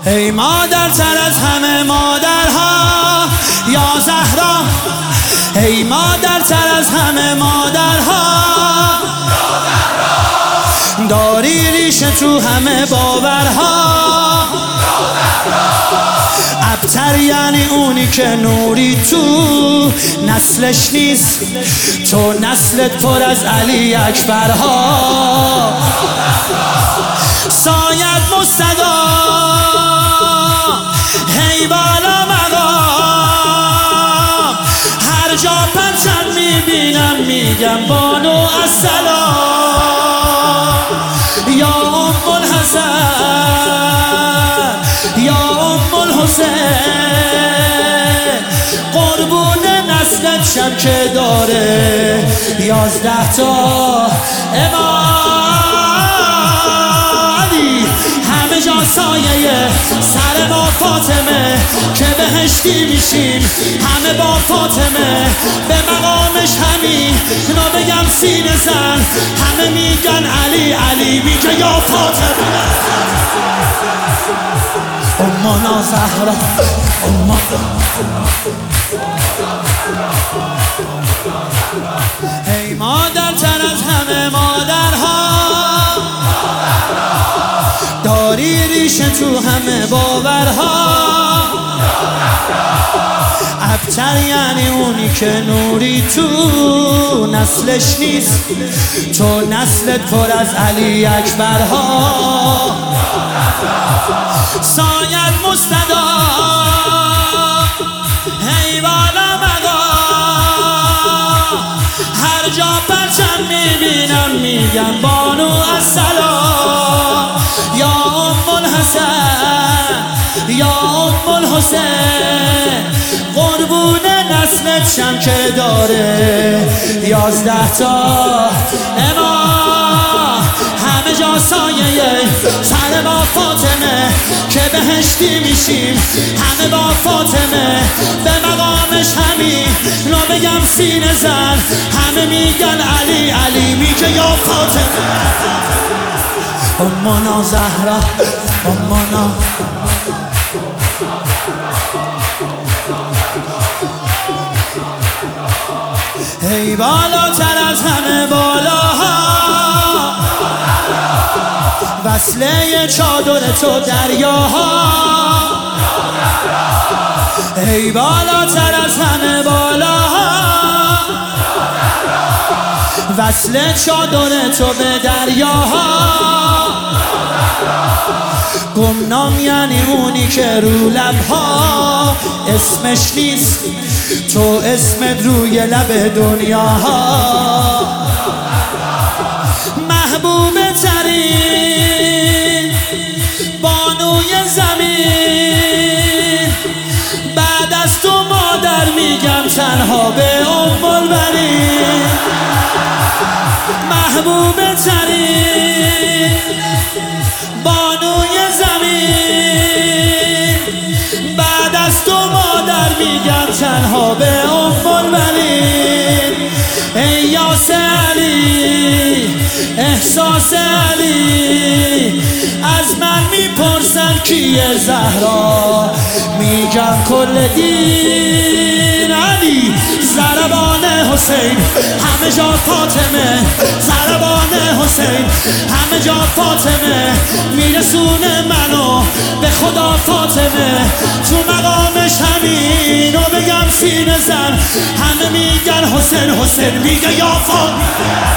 ای مادرتر از همه مادرها یا زهرا، ای مادرتر از همه مادرها یا زهرا، داری ریشه تو همه باورها یا زهرا، ابتر یعنی اونی که نوری تو نسلش نیست، تو نسلت پر از علی اکبرها، سایت مستدا هی بالا مقام، هر جا پرچم میبینم میگم بانو السلام، یا ام الحسن یا ام الحسین، قربون نسلت شم که داره 11 تا امامی، همه جا سایه سر ما فاطمه که بهشتی میشیم همه با فاطمه، به مقامش همین نو بگم سینه زن، همه میگن علی علی میگه یا فاطمه، امنا زهرا ای مادرتر از همه مادرها، داری ریشه تو همه باورها، ابتر یعنی اونی که نوری تو نسلش نیست، تو نسلت پر از علی اکبرها، سایت مستدا هی بالا مقام، هر جا پرچم میبینم میگم بانو السلام، یا ام الحسن یا ام الحسین، قربون نسلت شم که داره 11 تا امام، همه جا سایه سر با فاطمه که بهشتی میشیم همه با فاطمه، به مقامش همین نو بگم سینه زن، همه میگن علی علی میگه یا فاطمه، امنا زهرا امنا ای بالاتر از همه بالاها، وصله چادر تو دریاها، ای بالاتر از همه بالاها، وصله چادر تو به دریاها، گمنام یعنی اونی که رو لبها اسمش نیست، تو اسمت روی لب دنیاها، محبوب ترین بانوی زمین، بعد از تو مادر میگم تنها به ام البنین، محبوب ترین بانوی زمین، بعد از تو مادر میگم تنها به ام البنین، ای یاس علی احساس علی، از من میپرسن کیه زهرا، میگم کل دین علی، ضربان حسین همه جا فاطمه، ضربان حسین همه جا فاطمه، میرسونه منو به خدا فاطمه، تو مقامش همین و بگم سینه زن، همه میگن حسین حسین میگه یا فاطمه،